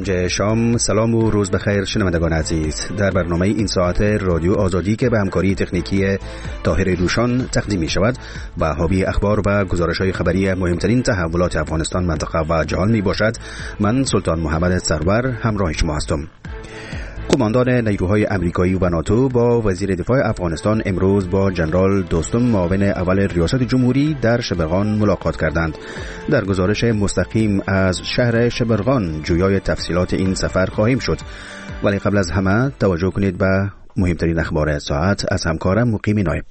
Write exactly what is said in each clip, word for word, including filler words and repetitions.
پنج شام. سلام و روز بخیر شنوندگان عزیز. در برنامه این ساعت رادیو آزادی که به همکاری تکنیکی طاهر روشان تقدیم می شود و حاوی اخبار و گزارش‌های خبری مهمترین تحولات افغانستان، منطقه و جهان می باشد، من سلطان محمد سرور همراه شما هستم. قماندان نیروهای امریکایی و ناتو با وزیر دفاع افغانستان امروز با جنرال دوستم معاون اول ریاست جمهوری در شبرغان ملاقات کردند. در گزارش مستقیم از شهر شبرغان جویای تفصیلات این سفر خواهیم شد، ولی قبل از همه توجه کنید به مهمترین اخبار ساعت از همکارم مقیم نایب.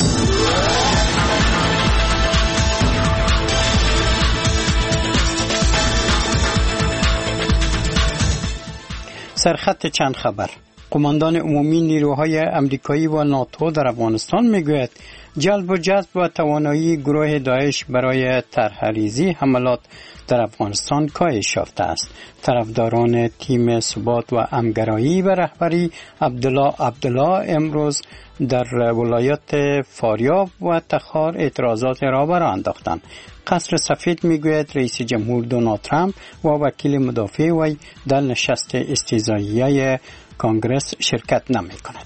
سرخط چند خبر. قماندان عمومی نیروهای امریکایی و ناتو در افغانستان میگوید جلب و جذب و توانایی گروه داعش برای طرح‌ریزی حملات در افغانستان کاهش یافته است. طرفداران تیم ثبات و همگرایی و رهبری عبدالله عبدالله امروز در ولایت فاریاب و تخار اعتراضات را برآ انداختند. قصر سفید میگوید رئیس جمهور دونالد ترامپ و وکیل مدافع وی در نشست استیضاحیه کنگره شرکت نمی کند.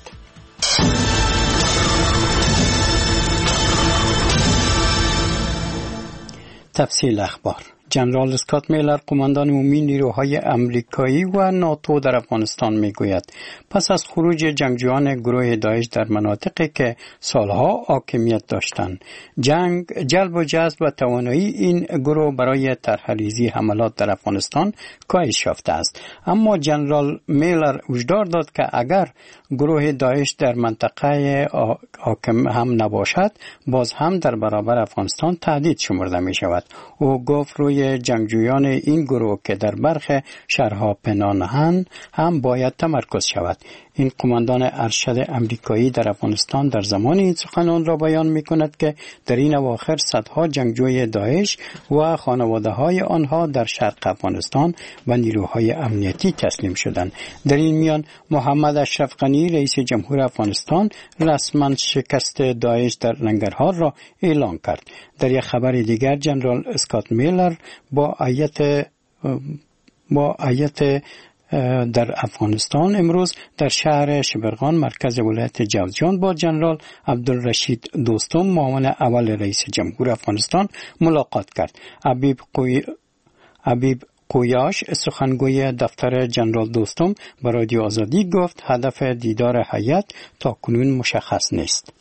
تفصیل اخبار. جنرال اسکات میلر قماندان عمومی نیروهای امریکایی و ناتو در افغانستان میگوید پس از خروج جنگجویان گروه داعش در مناطقی که سالها حاکمیت داشتند، جنگ جلب و جذب و توانایی این گروه برای طرح‌ریزی حملات در افغانستان کاهش یافته است. اما جنرال میلر هشدار داد که اگر گروه داعش در منطقه حاکم هم نباشد، باز هم در برابر افغانستان تهدید شمرده می شود. او گفت روی جنگجویان این گروه که در برخی شهرها پناهند هم باید تمرکز شود. این قماندان ارشد امریکایی در افغانستان در زمان این سخنان را بیان می کند که در این اواخر صدها جنگجوی داعش و خانواده های آنها در شرق افغانستان و نیروهای امنیتی تسلیم شدند. در این میان محمد اشرف غنی رئیس جمهور افغانستان رسما شکست داعش در ننگرهار را اعلان کرد. در یک خبر دیگر جنرال اسکات میلر با هیئت با هیئت در افغانستان امروز در شهر شبرغان مرکز ولایت جوزجان با جنرال عبدالرشید دوستم معاون اول رئیس جمهور افغانستان ملاقات کرد. حبیب قوی... حبیب قویاش سخنگوی دفتر جنرال دوستم به رادیو آزادی گفت هدف دیدار هیئت تا کنون مشخص نیست.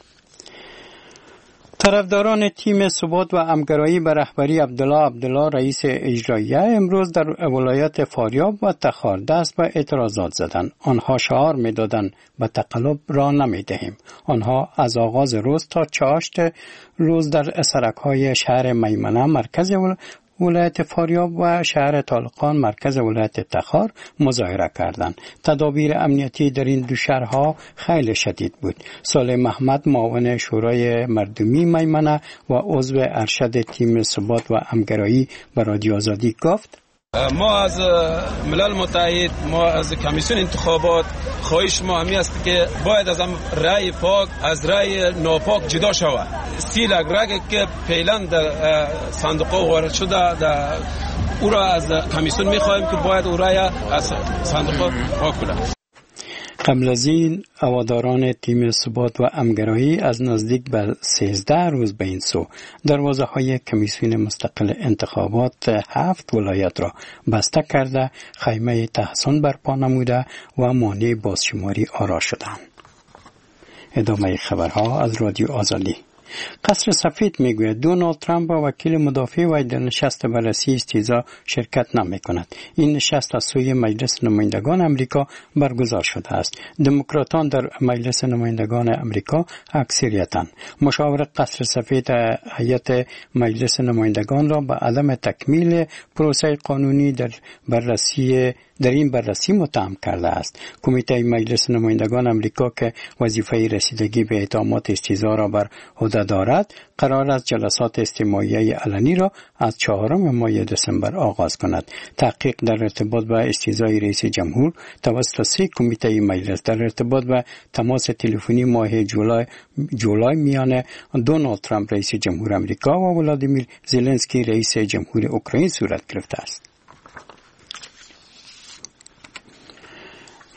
طرفداران تیم ثبات و همگرایی به رهبری عبدالله عبدالله رئیس اجراییه امروز در ولایت فاریاب و تخار دست به اعتراضات زدند. آنها شعار می‌دادند به تقلب را نمی‌دهیم. آنها از آغاز روز تا چهارشنبه روز در سرک‌های شهر میمنه مرکز ولایت فاریاب و شهر طالقان مرکز ولایت تخار مظاهره کردند. تدابیر امنیتی در این دو شهرها خیلی شدید بود. صالح محمد معاون شورای مردمی میمنه و عضو ارشد تیم ثبات و همگرایی به رادیو آزادی گفت ما از ملل متحد، ما از کمیسیون انتخابات خواهش ما همی است که باید از هم رای پاک از رای ناپاک جدا شود. سیل اگرگی که پیلن در صندوق وارد شده در او را از کمیسیون میخواهیم که باید او رای از صندوق پاک کنه. قبل از این هواداران تیم ثبات و همگرایی از نزدیک به سیزده روز به این سو دروازه های کمیسیون مستقل انتخابات هفت ولایت را بسته کرده خیمه تحصن برپا نموده و مانع بازشماری آرا شدند. ادامه خبرها از رادیو آزادی. قصر سفید میگوید دونالد ترامپ و وکیل مدافع وی در نشست بررسی استیضاح شرکت نمی کند. این نشست از سوی مجلس نمایندگان امریکا برگزار شده است. دموکراتان در مجلس نمایندگان امریکا اکثریتند. مشاور قصر سفید هیئت مجلس نمایندگان را به عدم تکمیل پروسه قانونی در بررسی در این بررسی متهم کرده است. کمیته مجلس نمایندگان امریکا که وظیفه رسیدگی به اتهامات استیضاح را بر عهده دارد، قرار است جلسات استماعیه علنی را از چهارم ماه دسامبر آغاز کند. تحقیق در ارتباط با استیضاح رئیس جمهور توسط سه کمیته مجلس در ارتباط با تماس تلفنی ماه جولای جولای میان دونالد ترامپ رئیس جمهور امریکا و ولادیمیر زلنسکی رئیس جمهور اوکراین صورت گرفته است.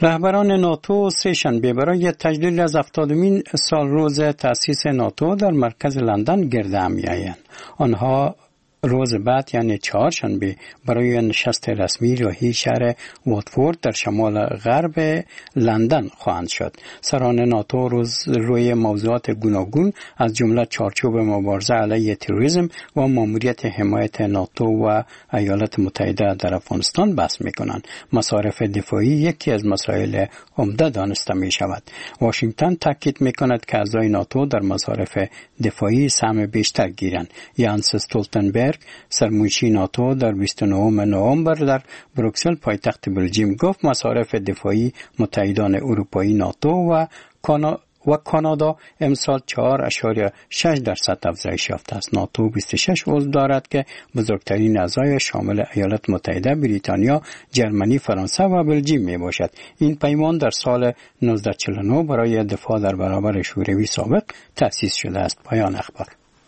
رهبران ناتو سه شنبه برای تجلیل از هفتادمین سال روز تأسیس ناتو در مرکز لندن گرد هم می‌آیند. آنها روز بعد یعنی چهارشنبه برای نشست رسمی راهی شهر واتفورد در شمال غرب لندن خواهند شد. سران ناتو روز روی موضوعات گوناگون از جمله چارچوب مبارزه علیه تروریسم و ماموریت حمایت ناتو و ایالات متحده در افغانستان بحث می‌کنند. مصارف دفاعی یکی از مسائل عمده دانسته می‌شود. واشنگتن تاکید می‌کند که اعضای ناتو در مصارف دفاعی سهم بیشتر گیرند. یانس استولتنبرگ سرمنشی ناتو در بیست و نهم نوامبر در بروکسل پایتخت بلژیم گفت مصارف دفاعی متحدان اروپایی ناتو و کانا و کانادا امسال چهار اشاری شش درصد افزایش یافته است. ناتو بیست و شش عضو دارد که بزرگترین اعضای شامل ایالات متحده، بریتانیا، جرمنی، فرانسه و بلژیم می باشد. این پیمان در سال نوزده چهل و نه برای دفاع در برابر شوروی سابق تأسیس شده است. پایان اخبار.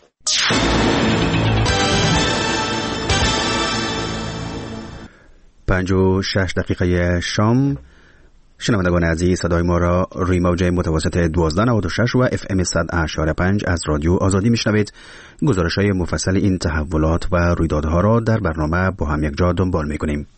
پنج و شش دقیقه شام. شنوندگان عزیز، صدای ما را روی موج متوسط دوازده نود و شش و اف ام صد اشاره پنج از رادیو آزادی میشنوید. گزارش های مفصل این تحولات و رویدادها را در برنامه با هم یک جا دنبال میکنیم.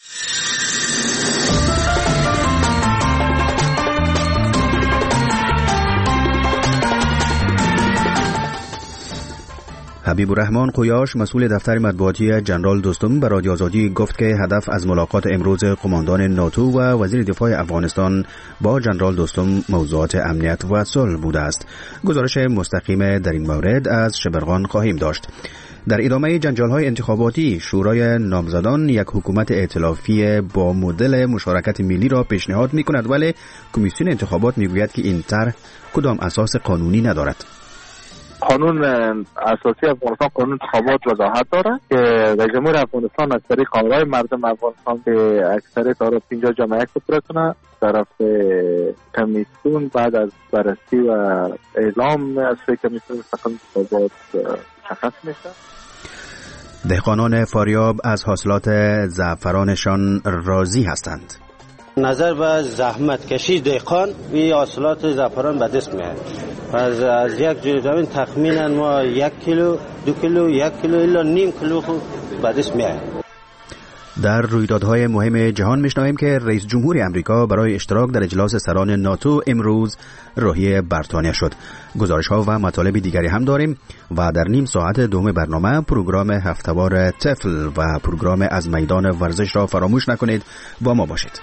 حبیب الرحمن قویاش مسئول دفتر مطبوعاتی جنرال دوستم به رادیو آزادی گفت که هدف از ملاقات امروز قماندان ناتو و وزیر دفاع افغانستان با جنرال دوستم موضوعات امنیت و صلح بوده است. گزارش مستقیم در این مورد از شبرغان خواهیم داشت. در ادامه جنجال‌های انتخاباتی، شورای نامزدان یک حکومت ائتلافی با مدل مشارکت ملی را پیشنهاد می‌کند، ولی کمیسیون انتخابات می‌گوید که این طرح کدام اساس قانونی ندارد. قانون اساسی افغانستان قانون انتخابات وضاحت داره که رئیس جمهور افغانستان از طریق قانون‌های مردم افغانستان به اکثریت آرا پنجاه جمع یک بپره کنه. طرف کمیسیون بعد از بررسی و اعلام از سوی کمیسیون مستقل انتخابات مشخص میشه. دهقانان فاریاب از حاصلات زعفرانشان راضی هستند. نظر به زحمت کشی دهقان این حاصلات زعفران به دست میاد. از از یک جور زمین تخمینا ما یک کیلو دو کیلو یک کیلو الا نیم کیلو به دست میاد. در رویدادهای مهم جهان میشنویم که رئیس جمهور امریکا برای اشتراک در اجلاس سران ناتو امروز راهی بریتانیا شد. گزارش ها و مطالب دیگری هم داریم و در نیم ساعت دوم برنامه پروگرام هفته‌وار طفل و پروگرام از میدان ورزش را فراموش نکنید. با ما باشید.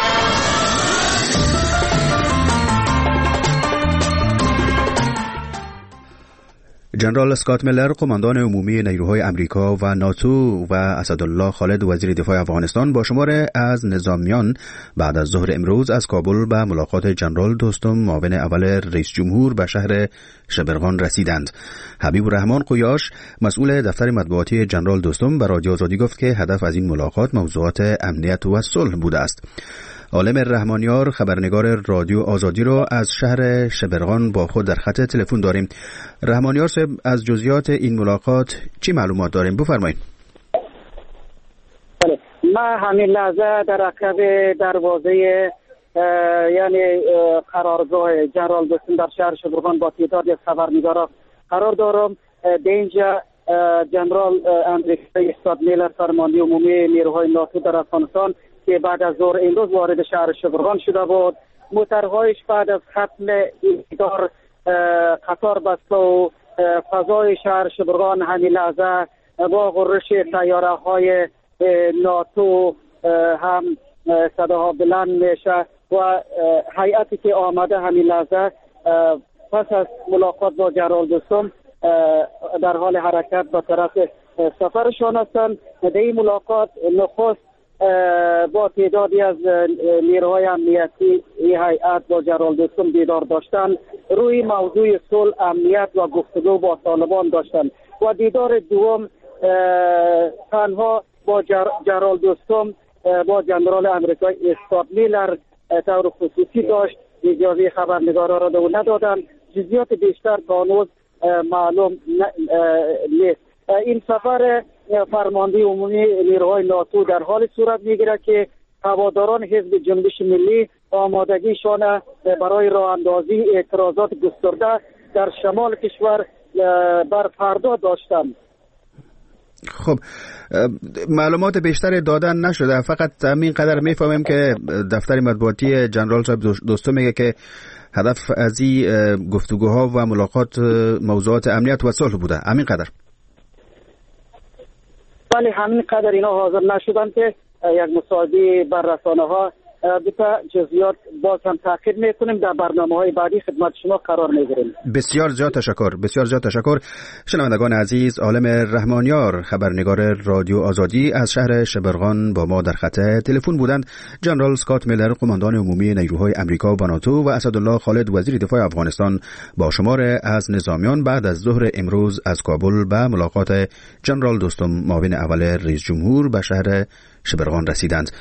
جنرال اسکات میلر قماندان عمومی نیروهای امریکا و ناتو و اسدالله خالد وزیر دفاع افغانستان با شمار از نظامیان بعد از ظهر امروز از کابل به ملاقات جنرال دوستم معاون اول رئیس جمهور به شهر شبرغان رسیدند. حبیب الرحمن قویاش مسئول دفتر مطبوعاتی جنرال دوستم به رادیو آزادی گفت که هدف از این ملاقات موضوعات امنیت و صلح بوده است. عالم رحمانیار خبرنگار رادیو آزادی را از شهر شبرغان با خود در خط تلفن داریم. رحمانیار صاحب، از جزئیات این ملاقات چی معلومات داریم؟ بفرمایید. بله، ما همین لحظه در عقب دروازه یعنی قرارگاه جنرال دوستم در شهر شبرغان با تعدادی از خبرنگارا قرار دارم. در اینجا جنرال امریکایی اسکات میلر فرمانده عمومی نیروهای ناتو در افغانستان که بعد از ظهر امروز وارد شهر شبرغان شده بود، موترهایش بعد از ختم ایدار قطار بسته و فضای شهر شبرغان همین لحظه با غرش سیاره های ناتو هم صداها بلند میشه و هیئتی که آمده همین لحظه پس از ملاقات با جنرال دوستم در حال حرکت به طرف سفرشان هستند. در این ملاقات نخست با تعدادی از نیروهای امنیتی این هیئت با جنرال دوستم دیدار داشتن، روی موضوع صلح، امنیت و گفتگو با طالبان داشتن و دیدار دوم تنها با جنرال دوستم با جنرال امریکایی اسکات میلر طور خصوصی داشت. اجازه خبرنگارا را دو ندادن. جزئیات بیشتر هنوز معلوم نیست. این سفر فرمانده عمومی نیروهای ناتو در حال صورت میگیره که هواداران حزب جنبش ملی آمادگیشان برای راه اندازی اعتراضات گسترده در شمال کشور بر فردا داشتند. خب معلومات بیشتر دادن نشده، فقط همین قدر میفهمیم که دفتر مطبوعاتی جنرال صاحب دوستو میگه که هدف از این گفتگوها و ملاقات موضوعات امنیت و صلح بوده. همین قدر؟ بله همین قدر. اینا حاضر نشدن که یک مصاحبه بر رسانه ها بتا جزئیات باز هم تاکید میکنیم، در برنامه‌های بعدی خدمت شما قرار میگیریم. بسیار زیاد تشکر. بسیار زیاد تشکر. شنوندگان عزیز، عالم رحمانیار خبرنگار رادیو آزادی از شهر شبرغان با ما در خط تلفن بودند. جنرال اسکات میلر قماندان عمومی نیروهای امریکا و ناتو و اسدالله خالد وزیر دفاع افغانستان با شمار از نظامیان بعد از ظهر امروز از کابل به ملاقات جنرال دوستم معاون اول رئیس جمهور به شهر شبرغان رسیدند.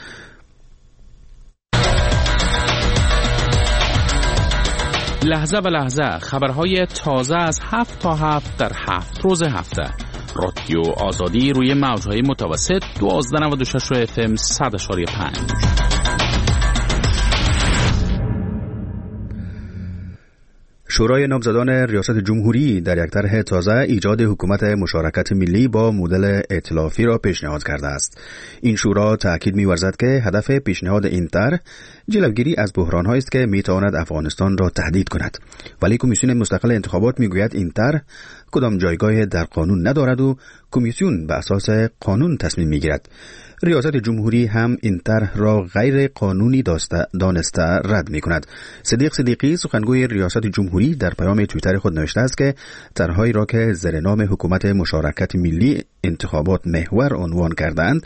لحظه به لحظه خبرهای تازه از هفت تا هفت در هفت روز هفته. رادیو آزادی روی موجهای متوسط دوازده نود و شش اف ام صد اشاری پنج. شورای نامزدان ریاست جمهوری در یک طرح تازه ایجاد حکومت مشارکت ملی با مدل ائتلافی را پیشنهاد کرده است. این شورا تأکید می‌ورزد که هدف پیشنهاد این طرح جلوگیری از بحران‌هایی است که می‌تواند افغانستان را تهدید کند. ولی کمیسیون مستقل انتخابات می‌گوید این طرح کدام جایگاه در قانون ندارد و کمیسیون به اساس قانون تصمیم می‌گیرد. ریاست جمهوری هم این طرح را غیر قانونی دانسته رد می‌کند. صدیق صدیقی سخنگوی ریاست جمهوری در پیام توییتر خود نوشته است که طرح‌هایی را که زیر نام حکومت مشارکت ملی انتخابات محور عنوان کردند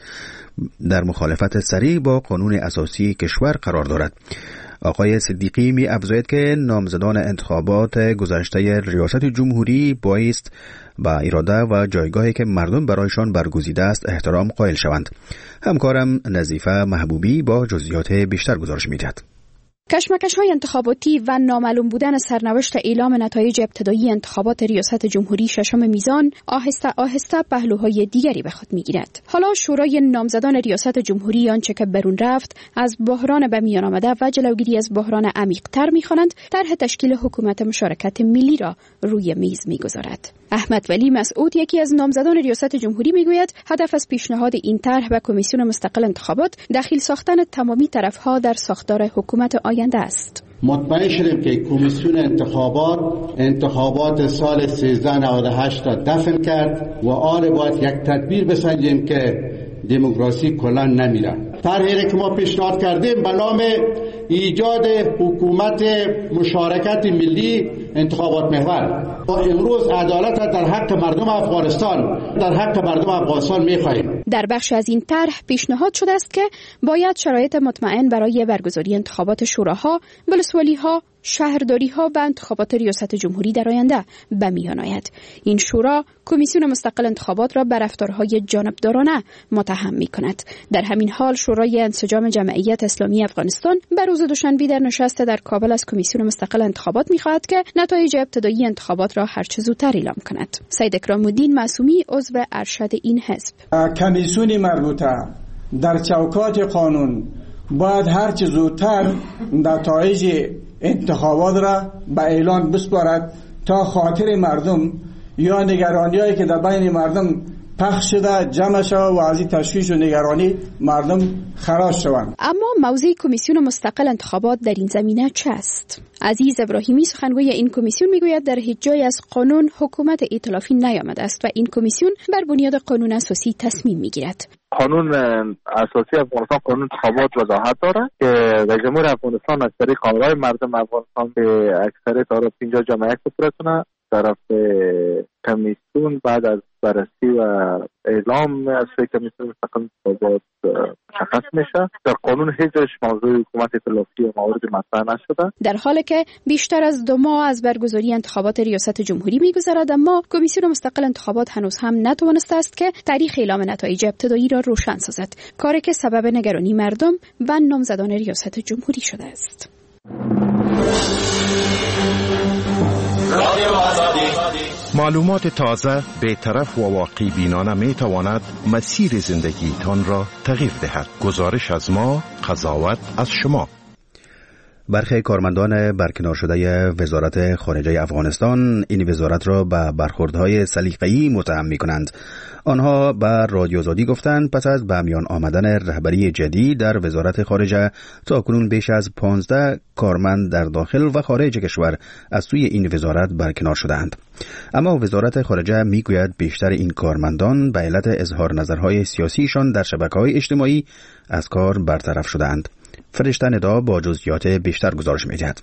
در مخالفت صریح با قانون اساسی کشور قرار دارد. آقای صدیقی می افزاید که نامزدان انتخابات گذشته ریاست جمهوری بایست با اراده و جایگاهی که مردم برایشان برگزیده است احترام قائل شوند. همکارم نظیفه محبوبی با جزئیات بیشتر گزارش می‌دهد. کشمکش‌های انتخاباتی و نامعلوم بودن سرنوشت اعلام نتایج ابتدایی انتخابات ریاست جمهوری ششم میزان آهسته آهسته پهلوهای دیگری به خود می‌گیرد. حالا شورای نامزدان ریاست جمهوری آنچه که برون رفت از بحران به میان آمده و جلوگیری از بحران عمیق‌تر می‌خوانند طرح تشکیل حکومت مشارکت ملی را روی میز می‌گذارد. احمد ولی مسعود یکی از نامزدان ریاست جمهوری میگوید هدف از پیشنهاد این طرح به کمیسیون مستقل انتخابات دخیل ساختن تمامی طرف‌ها در ساختار حکومت آینده است. مطمئن شدیم که کمیسیون انتخابات انتخابات سال سیزده نود و هشت را دفن کرد و آن باید یک تدبیر بسنجیم که دموکراسی کلا نمیره. طرحی که ما پیشنهاد کردیم به نام ایجاد حکومت مشارکت ملی انتخابات محور. با امروز عدالت در حق مردم افغانستان در حق مردم افغانستان می‌خواهیم. در بخش از این طرح پیشنهاد شده است که باید شرایط مطمئن برای برگزاری انتخابات شوراها، ولسوالی‌ها، شهرداری‌ها و انتخابات ریاست جمهوری در آینده به میان آید. این شورا کمیسیون مستقل انتخابات را به رفتارهای جانبدارانه متهم می‌کند. در همین حال شورای انسجام جمعیت اسلامی افغانستان به روز دوشنبه در نشست در کابل از کمیسیون مستقل انتخابات می‌خواهد که نتایج ابتدایی انتخابات را هر چه زودتر اعلام کند. سید اکرام الدین معصومی عضو ارشد این حزب: کمیسیون مربوطه در چوکات قانون باید هر چه زودتر نتایج انتخابات را به اعلان بسپارد تا خاطر مردم یا نگرانی‌هایی که در بین مردم پخش شده جمع شود و از این تشویش و نگرانی مردم خلاص شوند. اما موضع کمیسیون مستقل انتخابات در این زمینه چه است؟ عزیز ابراهیمی سخنگوی این کمیسیون میگوید در هیچ جای از قانون حکومت ائتلافی نیامده است و این کمیسیون بر بنیاد قانون اساسی تصمیم میگیرد. قانون اساسی افغانستان قانون انتخابات وضاحت داره که رئیس جمهور افغانستان از طریق قانون‌های مردم افغانستان به اکثریت آرا پنجاه جمعیت بپرسونه. طرف کمیسیون بعد از بررسی و اعلام از کمیسیون مستقل انتخابات مشخص میشه. در قانون هیچ جایش موضوع حکومت ائتلافی و موارد مطرح نشده. در حالی که بیشتر از دو ماه از برگزاری انتخابات ریاست جمهوری میگذرد، اما کمیسیون مستقل انتخابات هنوز هم نتوانسته است که تاریخ اعلام نتایج ابتدایی را روشن سازد، کاری که سبب نگرانی مردم و نامزدان ریاست جمهوری شده است. معلومات تازه، بی‌طرف و واقع بینانه می تواند مسیر زندگی تان را تغییر دهد. گزارش از ما، قضاوت از شما. برخی کارمندان برکنار شده وزارت خارجه افغانستان این وزارت را به برخوردهای سلیقه‌ای متهم می‌کنند. آنها به رادیو آزادی گفتند پس از به میان آمدن رهبری جدید در وزارت خارجه تاکنون بیش از پانزده کارمند در داخل و خارج کشور از سوی این وزارت برکنار شدند. اما وزارت خارجه میگوید بیشتر این کارمندان به علت اظهار نظرهای سیاسیشان در شبکه‌های اجتماعی از کار برطرف شدند. فرشته ندا با جزئیات بیشتر گزارش می‌دهد.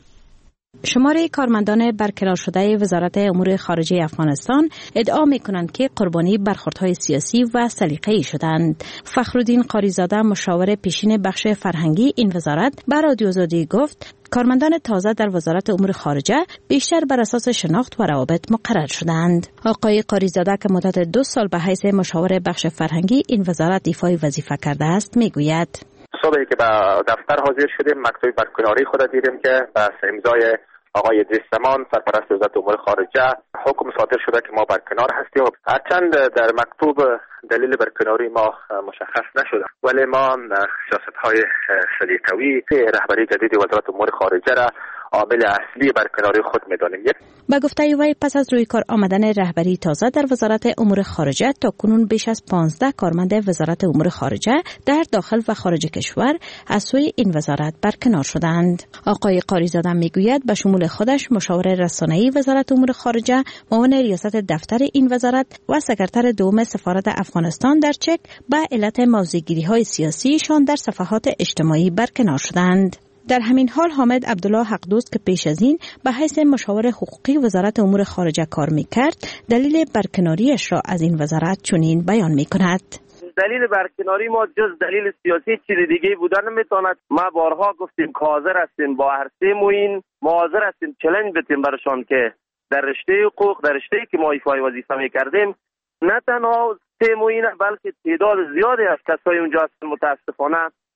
شماره کارمندان برکنار شده وزارت امور خارجه افغانستان ادعا می‌کنند که قربانی برخوردهای سیاسی و سلیقه‌ای شدند. فخرالدین قاریزاده مشاور پیشین بخش فرهنگی این وزارت به رادیو آزادی گفت کارمندان تازه در وزارت امور خارجه بیشتر بر اساس شناخت و روابط مقرر شدند. آقای قاریزاده که مدت دو سال به حیث مشاور بخش فرهنگی این وزارت ایفای وظیفه کرده است میگوید صبحی که به دفتر حاضر شدیم مکتوب برکناری خود دیدیم که بس امضای آقای ادریس زمان سرپرست وزارت امور خارجه حکم صادر شده که ما برکنار هستیم. هرچند در مکتوب دلیل برکناری ما مشخص نشده ولی ما سیاست‌های سلیقه‌ای رهبری جدید وزارت امور خارجه را عامل اصلی برکناری خود می‌دانیم. با گفته وی پس از روی کار آمدن رهبری تازه در وزارت امور خارجه تا کنون بیش از پانزده کارمند وزارت امور خارجه در داخل و خارج کشور از سوی این وزارت برکنار شدند. آقای قاریزاده میگوید به شمول خودش مشاور رسانه‌ای وزارت امور خارجه، معاون ریاست دفتر این وزارت و سکرتر دوم سفارت افغانستان در چک به علت موضع‌گیری‌های سیاسیشان در صفحات اجتماعی برکنار شدند. در همین حال حامد عبدالله حقدوست که پیش از این به حیث مشاور حقوقی وزارت امور خارجه کار میکرد دلیل برکناریش را از این وزارت چنین بیان میکند. دلیل برکناری ما جز دلیل سیاسی چیز دیگه بودن نمیتواند. ما بارها گفتیم که حاضر هستیم با هر سه موین ما حاضر هستیم چالش بتیم برشان که در رشته حقوق در رشته که ما ایفای وظیفه میکردیم نه تنها سه موین بلکه تعداد زیادی از کسای اونجا هستن متاسفانه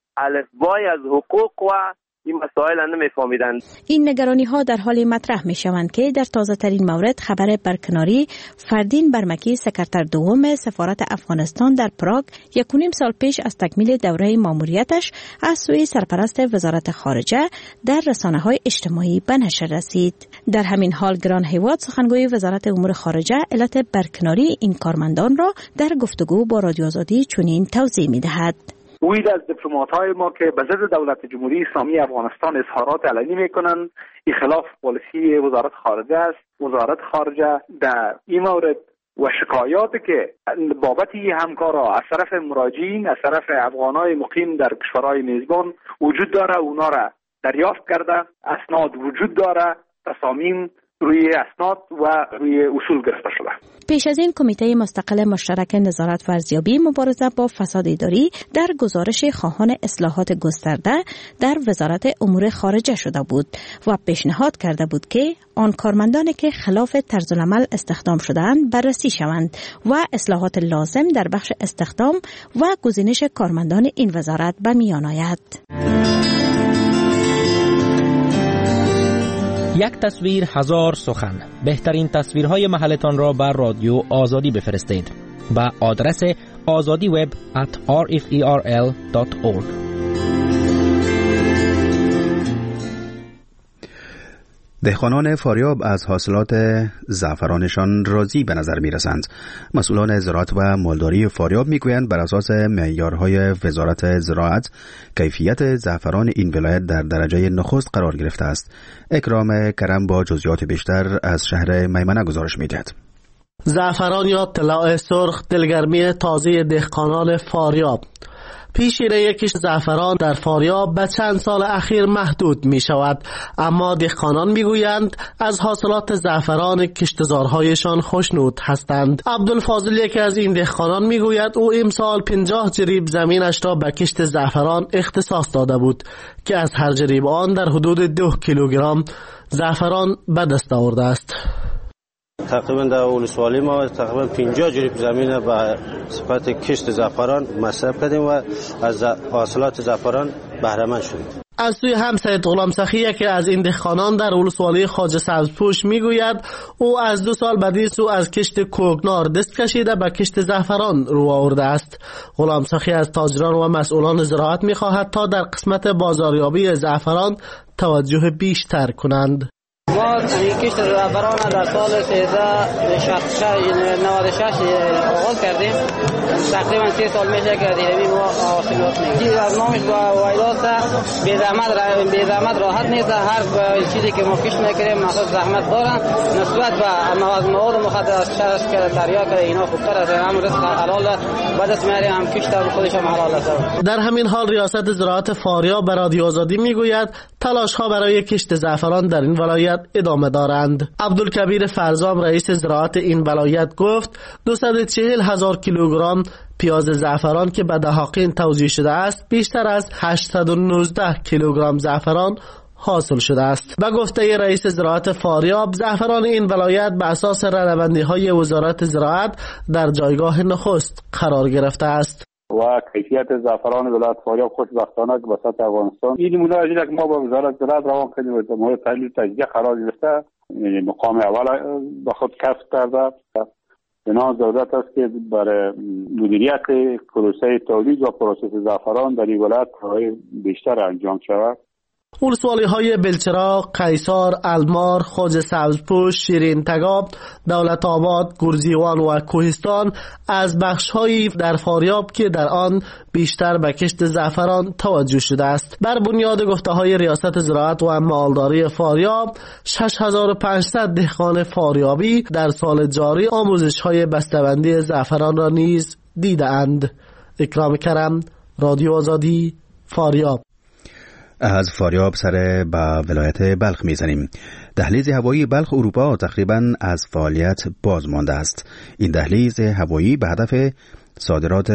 الفبای از حقوق و این مسائل نمی‌فهمیدند. این نگرانی ها در حال مطرح می شوند که در تازه ترین مورد خبر برکناری فردین برمکی سکرتر دوم سفارت افغانستان در پراگ یک و نیم سال پیش از تکمیل دوره ماموریتش از سوی سرپرست وزارت خارجه در رسانه‌های اجتماعی به نشر رسید. در همین حال گران هیواد سخنگوی وزارت امور خارجه علت برکناری این کارمندان را در گفتگو با رادیو آزادی چنین توضیح می‌دهد. وید از دیپلمات‌های ما که به ضد دولت جمهوری اسلامی افغانستان اظهارات علنی میکنند این خلاف پالیسی وزارت خارجه است. وزارت خارجه در این مورد و شکایاتی که بابت این همکارا از طرف مراجعین از طرف افغانای مقیم در کشورهای میزبان وجود داره اونا را دریافت کرده، اسناد وجود داره، تصامیم روی اسناد و روی اصول گرفته شده. پیش از این کمیته مستقل مشترک نظارت و ارزیابی مبارزه با فساد اداری در گزارش خواهان اصلاحات گسترده در وزارت امور خارجه شده بود و پیشنهاد کرده بود که آن کارمندانی که خلاف طرز العمل استخدام شده‌اند بررسی شوند و اصلاحات لازم در بخش استخدام و گزینش کارمندان این وزارت به میان آید. یک تصویر هزار سخن. بهترین تصویرهای محلتان را بر رادیو آزادی بفرستید با آدرس آزادی وب ات آر اف ای آر ال دات اورگ. دهقانان فاریاب از حاصلات زعفرانشان راضی به نظر می رسند. مسئولان زراعت و مالداری فاریاب می گویند بر اساس معیارهای وزارت زراعت کیفیت زعفران این ولایت در درجه نخست قرار گرفته است. اکرام کرم با جزئیات بیشتر از شهر میمنه گزارش می دهد. زعفران یا طلاء سرخ دلگرمی تازه دهقانان فاریاب. پیشینه یکیش زعفران در فاریاب به چند سال اخیر محدود می شود، اما دهقانان می گویند از حاصلات زعفران کشتزارهایشان خوشنود هستند. عبدالفاضل یکی از این دهقانان می گوید او امسال پنجاه جریب زمینش را به کشت زعفران اختصاص داده بود که از هر جریب آن در حدود دو کیلوگرم زعفران به دست آورده است. تقریبا در ولسوالی ما تقریبا پنجاه جریب زمین به صفت کشت زعفران مصرف کردیم و از حاصلات زعفران بهره مند شدیم. از سوی هم سید غلام سخی یکی از این دهقانان در ولسوالی خواجه سبزپوش میگوید او از دو سال بعدی سو از کشت کوکنار دست کشیده به کشت زعفران رو آورده است. غلام سخی از تاجران و مسئولان زراعت میخواهد تا در قسمت بازاریابی زعفران توجه بیشتر کنند. ما این کشت زعفران در سال نود و شش آغاز کردیم. تقریبا سه سال میشه که دیگه ما حاصلات میگیریم. از نامش با وایداست بی زحمت بی زحمت راحت نیست. هر چیزی که ما کشت میکنیم مثلا زحمت دارن نسبت به مواد مخدر شش که تریاک اینا خوبتر است. هم رزق حلال بعد از میاریم هم کشت خودش هم حلال است. در همین حال ریاست زراعت فاریاب به رادیو آزادی میگوید تلاش ها برای کشت زعفران در این ولایت ادامه دارند. عبدالکبیر فرزام رئیس زراعت این ولایت گفت دویست و چهل هزار کیلوگرم پیاز زعفران که به دهاقین توزیع شده است بیشتر از هشتصد و نوزده کیلوگرم زعفران حاصل شده است. به گفته رئیس زراعت فاریاب زعفران این ولایت به اساس رهنوردی های وزارت زراعت در جایگاه نخست قرار گرفته است و کیفیت زعفران ولایت فاریاب خوشبختانه که وسط افغانستان این نمونه است که ما با وزارت زراعت روان کردیم و مورد تحلیل تجزیه قرار گرفته مقام اول به خود کسب کرده. بنا ضرورت است که برای مدیریت پروسه تولید و پروسس زعفران در این ولایت کارهای بیشتر انجام شود. ولسوالی های بلچراغ، قیصار، المار، خواجه سبزپوش، شیرین تگاب، دولت آباد، گرزیوان و کوهستان از بخش هایی در فاریاب که در آن بیشتر به کشت زعفران توجه شده است. بر بنیاد گفته های ریاست زراعت و مالداری فاریاب شش هزار و پانصد دهقان فاریابی در سال جاری آموزش های بسته‌بندی زعفران را نیز دیده اند. اکرام کرم، رادیو آزادی، فاریاب. از فاریاب سر به ولایت بلخ میزنیم. دهلیز هوایی بلخ اروپا تقریبا از فعالیت باز مانده است. این دهلیز هوایی به هدف صادرات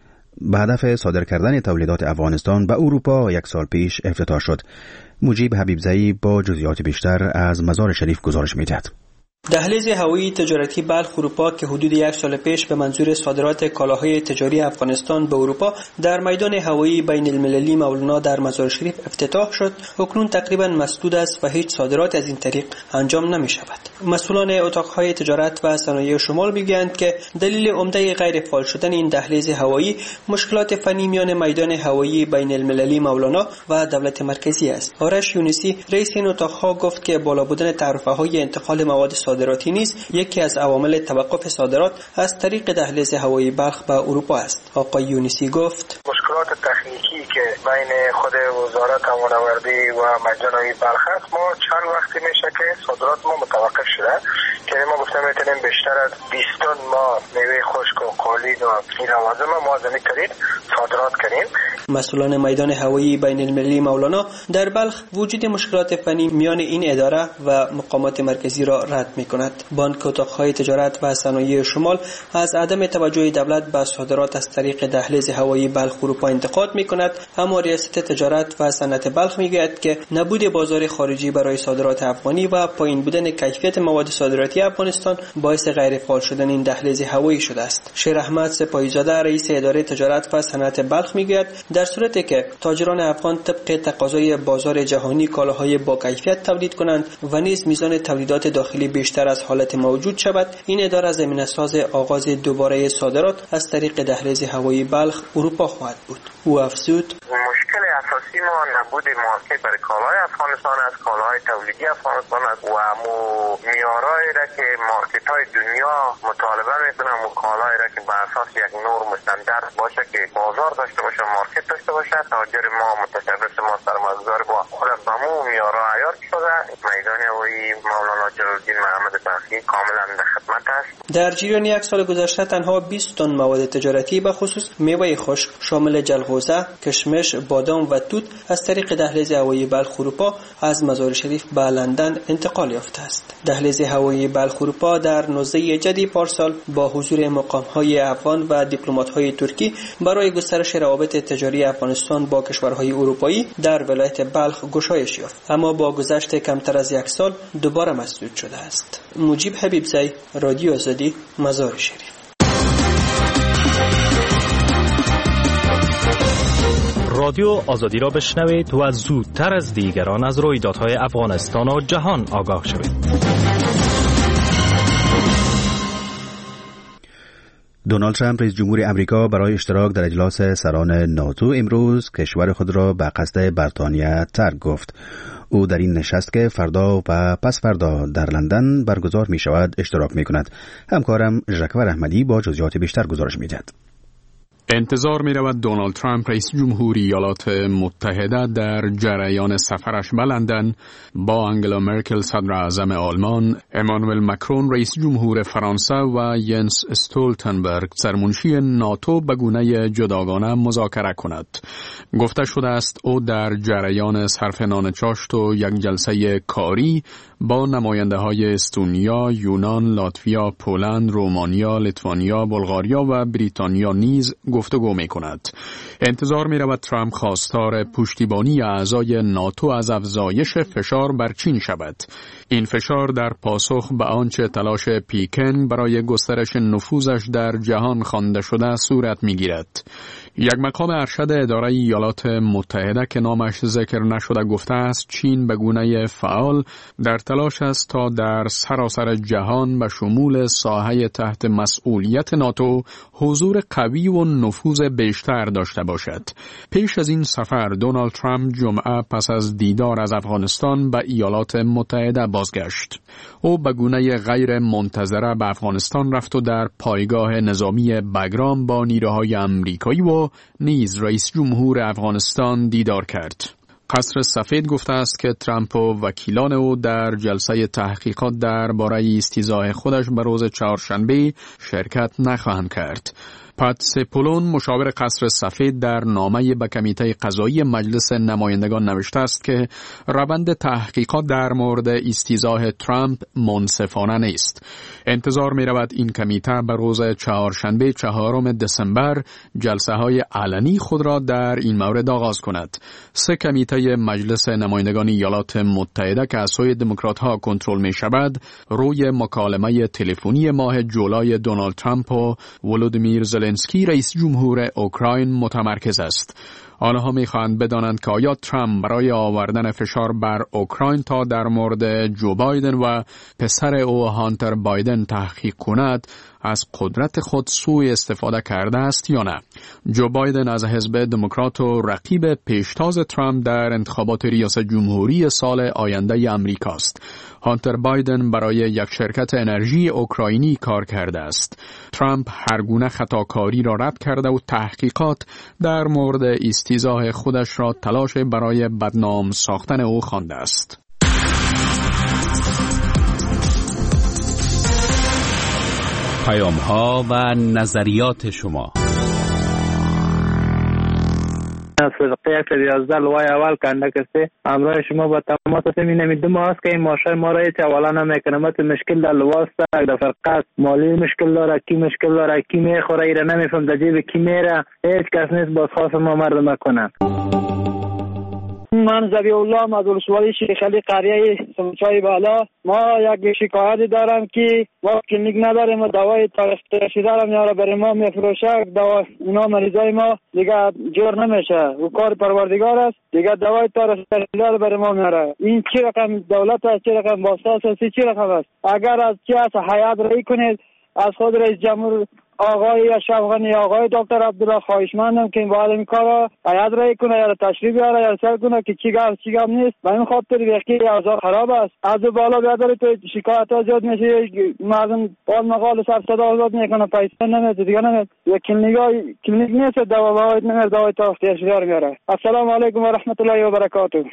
به هدف صادر کردن تولیدات افغانستان به اروپا یک سال پیش افتتاح شد. مجیب حبیبزئی با جزئیات بیشتر از مزار شریف گزارش می‌دهد. دهلیز هوایی تجارتی بلخ اروپا که حدود یک سال پیش به منظور صادرات کالاهای تجاری افغانستان به اروپا در میدان هوایی بین المللی مولانا در مزار شریف افتتاح شد، اکنون تقریبا مسدود است و هیچ صادرات از این طریق انجام نمی شود. مسئولان اتاقهای تجارت و صنایع شمال میگویند که دلیل عمده غیر فعال شدن این دهلیز هوایی مشکلات فنی میان میدان هوایی بین المللی مولانا و دولت مرکزی است. آرش یونسی رئیس این اتاقها گفت که بالا بودن تعرفه‌های انتقال مواد صادراتی نیز یکی از عوامل توقف صادرات از طریق دهلیز هوایی بلخ به اروپا است. آقای یونسی گفت مشکلات تکنیکی که بین خود وزارت امان‌آوری و مجمع بلخ است، ما چند وقتی میشه که صادرات ما متوقف شده که ما گفتم میتونیم بیشتر از بیست تن ما میوه خشک و قالین و این لوازم ما زمین کردیم صادرات کردیم. مسئولان میدان هوایی بین المللی مولانا در بلخ وجود مشکلات فنی میان این اداره و مقامات مرکزی را رد می‌کند. بانک اتاق‌های تجارت و صنایع شمال از عدم توجه دولت به صادرات از طریق دهلیز هوایی بلخ اروپا انتقاد می‌کند، اما ریاست تجارت و صنعت بلخ می‌گوید که نبود بازار خارجی برای صادرات افغانی و پایین بودن کیفیت مواد صادراتی افغانستان باعث غیر فعال شدن این دهلیز هوایی شده است. شیر احمد سپاهیزاده رئیس اداره تجارت و صنعت بلخ می‌گوید در صورتی که تاجران افغان طبق تقاضای بازار جهانی کالاهای با کیفیت تولید کنند و نیز میزان تولیدات داخلی بیشتر از حالت موجود شود، این اداره زمینه ساز آغاز دوباره صادرات از طریق دهلیز هوایی بلخ اروپا خواهد بود. او افزود مشکل اساسی ما نبود مارکت برای کالای افغانستان است، کالاهای تولیدی افغانستان است و مو معیارایی را که مارکت های دنیا مطالبه میکنن و کالایی را که بر اساس یک نرم استاندارد باشه که بازار داشته باشه، مارکت داشته باشه. تاجر ما متصرف ما سرمایه‌گذار با خود به مو معیارها عیار شده. میدان هوایی مولانا جلال‌الدین محمد بلخی کاملا در خدمت است. در جریان یک سال گذشته تنها بیست تن مواد تجارتی به خصوص میوه خشک شامل جلغوزه، کشمش، بادام و توت از طریق دهلیز هوایی بلخ اروپا از مزار شریف به لندن انتقال یافته است. دهلیز هوایی بلخ اروپا در نوزده جدی پارسال با حضور مقام‌های افغان و دیپلمات‌های ترکی برای گسترش روابط تجاری افغانستان با کشورهای اروپایی در ولایت بلخ گشایش یافت، اما با گذشت کمتر از یک سال دوباره مسدود شده است. مجیب حبیبزئی، رادیو آزادی، مزار شریف. رادیو آزادی را بشنوید و زودتر از دیگران از رویدادهای افغانستان و جهان آگاه شوید. دونالد ترامپ رئیس جمهور امریکا برای اشتراک در اجلاس سران ناتو امروز کشور خود را به قصد بریتانیا ترک گفت. او در این نشست که فردا و پس فردا در لندن برگزار می شود اشتراک می کند. همکارم ژکور احمدی با جزئیات بیشتر گزارش می دهد. انتظار می رود دونالد ترامپ رئیس جمهوری ایالات متحده در جریان سفرش به لندن با انگلا مرکل صدر اعظم آلمان، امانوئل مکرون رئیس جمهور فرانسه و ینس استولتنبرگ سرمنشی ناتو به گونه جداگانه مذاکره کند. گفته شده است او در جریان صرف نان چاشت و یک جلسه کاری با نماینده های استونیا، یونان، لاتویا، پولند، رومانیا، لیتوانیا، بلغاریا و بریتانیا نیز گفتگو می کند. انتظار می رود ترامپ خواستار پشتیبانی اعضای ناتو از افزایش فشار بر چین شود. این فشار در پاسخ به آنچه تلاش پیکن برای گسترش نفوذش در جهان خوانده شده صورت می گیرد. یک مقام ارشد اداره ایالات متحده که نامش ذکر نشده گفته است چین به گونه فعال در تلاش است تا در سراسر جهان به شمول ساحه تحت مسئولیت ناتو حضور قوی و نفوذ بیشتر داشته باشد. پیش از این سفر دونالد ترامپ جمعه پس از دیدار از افغانستان به ایالات متحده بازگشت. او به گونه غیر منتظره به افغانستان رفت و در پایگاه نظامی بگرام با نیروهای امریکایی و نیز رئیس جمهور افغانستان دیدار کرد. قصر سفید گفته است که ترامپ و وکیلان او در جلسه تحقیقات درباره استیضاح خودش به روز چهارشنبه شرکت نخواهند کرد. پات سپولون مشاور قصر سفید در نامه به کمیته قضایی مجلس نمایندگان نوشته است که روند تحقیقات در مورد استیضاح ترامپ منصفانه نیست. انتظار می رود این کمیته به روز چهارشنبه چهارم دسامبر جلسه های علنی خود را در این مورد آغاز کند. سه کمیته مجلس نمایندگان ایالات متحده که از سوی دموکرات ها کنترل می شود روی مکالمه تلفنی ماه جولای دونالد ترامپ و ولودیمیر زلنسکی رئیس جمهور اوکراین متمرکز است. آنها می‌خواهند بدانند که آیا ترامپ برای آوردن فشار بر اوکراین تا در مورد جو بایدن و پسر او هانتر بایدن تحقیق کند از قدرت خود سوء استفاده کرده است یا نه. جو بایدن از حزب دموکرات و رقیب پیشتاز ترامپ در انتخابات ریاست جمهوری سال آینده امریکا است. هانتر بایدن برای یک شرکت انرژی اوکراینی کار کرده است. ترامپ هر گونه خطاکاری را رد کرده و تحقیقات در مورد استیضاح خودش را تلاش برای بدنام ساختن او خوانده است. پیام‌ها و نظریات شما. فرقه یک یازده لوای اول کنده کسی امرای شما با تماس می نمیدم است که این ماشه ما را هیچ اولا نمیکنمت مشکل در لواست در فرقه مالی مشکل داره کی مشکل داره کی میخوره ایره نمیفهم در جیب کی میره هیچ کس نیست باز خواست ما مردم کنن. من زبی الله از ولسوالی شیخ علی قریه سمچای بالا. ما یک شکایتی دارم که ما کلینیک نداریم و دوای ترشی دارم یارا برای ما میفروشه دوا اونا مریضای ما دیگه جور نمیشه و کار پروردگار است دیگه دوای ترشی دار برای ما میاره. این چی رقم دولت است چی رقم واسطه است چی رقم است. اگر از چی است حیات رای کنید از خود رئیس جمهور آقای اشرف غنی آقای دکتر عبدالله خواهشمندم که این بعد این کارا حیات رای کنه یا تشریف بیاره یا سر کنه که چی گفت چی گفت نیست. به این خاطر وقتی اوضاع خراب است از بالا بیادر تو شکایت ها زیاد میشه مردم قال مقال سر صدا آزاد میکنه پیسه نمیده دیگه نمیده یا کلینیک کلینیک نیست دوا باید نمیره دوای تا اختیار میاره. السلام علیکم و رحمت الله و برکاته.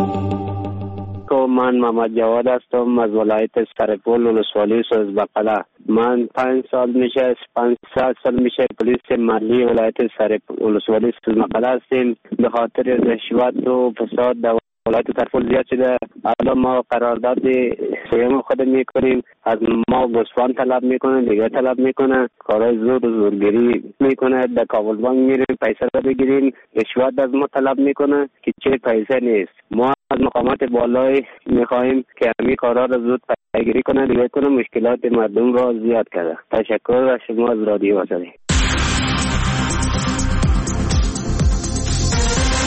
من محمد جواد هستم از ولایت سرپول ولسوالی سوز بقلا. من پنج سال میشه پنج سال میشه پلیس محلی ولایت سرپول ولسوالی سوز بقلا هستیم. به خاطر رشوت و فساد در ولایت سرپول زیاد شده. الان ما قرارداد سیم خود میکنیم از ما گوسفند طلب میکنه دیگه طلب میکنه کارای زور و زورگیری میکنه در کابل بانک میریم پیسه را بگیریم رشوت از ما طلب میکنه که چه پیسه نیست. ما از مقامات بالای میخواهیم که همین کارا را زود پیگیری کنه دیگه کنه مشکلات مردم را زیاد کرده. تشکر از شما از رادیو آزادی.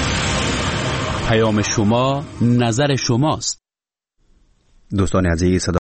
پیام شما نظر شماست. دوستان عزیز،